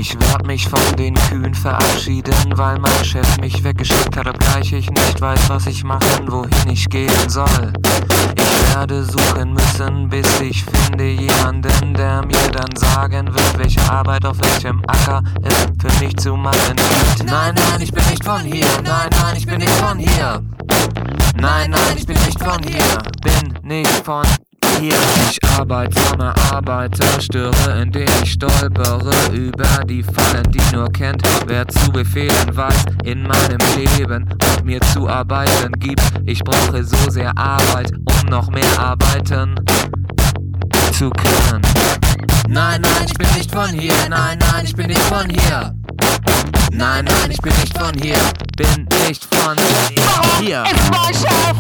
Ich werd mich von den Kühen verabschieden, weil mein Chef mich weggeschickt hat, obgleich ich nicht weiß, was ich machen, wohin ich gehen soll. Ich werde suchen müssen, bis ich finde jemanden, der mir dann sagen wird, welche Arbeit auf welchem Acker es für mich zu machen gibt. Nein, nein, ich bin nicht von hier. Nein, nein, ich bin nicht von hier. Nein, nein, ich bin nicht von hier. Bin nicht von hier. Ich arbeitsame Arbeiter störe, indem ich stolpere über die Fallen, die nur kennt, wer zu befehlen weiß in meinem Leben und mir zu arbeiten gibt. Ich brauche so sehr Arbeit, um noch mehr arbeiten zu können. Nein, nein, ich bin nicht von hier. Nein, nein, ich bin nicht von hier. Nein, nein, ich bin nicht von hier. Bin nicht von hier. It's my chef.